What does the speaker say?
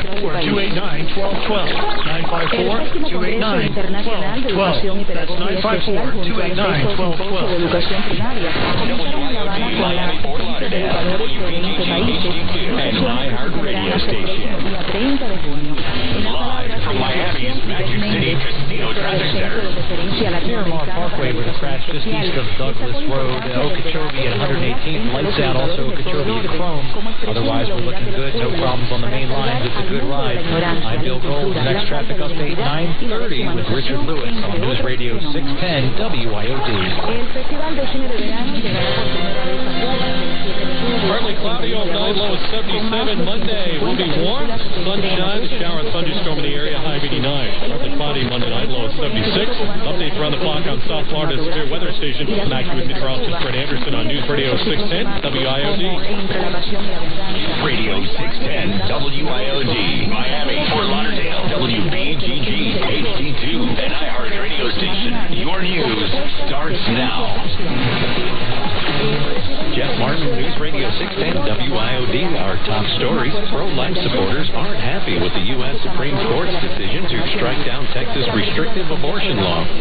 954-289-1212. That's 954-289-1212. Educación primaria. Comenzaron en La Habana con la asistencia de educadores de 20 países. And iHeart Radio Station. El 30 de junio. En las palabras de la dirección Magic City Casino Traffic Center. de referencia Miramar Parkway was crashed just east of Douglas Road, Okeechobee at 118th. Lights out also Okeechobee and Chrome. Otherwise, we're looking good. No problems on the main lines. It's a good ride. I'm Bill Gold. Next traffic update 9:30 with Richard Lewis on News Radio 610 WIOD. El Festival de Cine de Verano llegará por primera vez a Juárez el 7 de julio. Partly cloudy overnight, low of 77. Monday will be warm. Sunshine, a shower and thunderstorm in the area, high of 89. Partly cloudy Monday night, low of 76. Updates around the clock on South Florida's Severe Weather Station. I'm actually with meteorologist Fred Anderson on News Radio 610 WIOD. Radio 610 WIOD. Miami, Fort Lauderdale, WBGG, HD2, and iHeart Radio Station. Your news starts now. Jeff Martin, News Radio 610 WIOD. Our top stories. Pro-life supporters aren't happy with the U.S. Supreme Court's decision to strike down Texas' restrictive abortion law.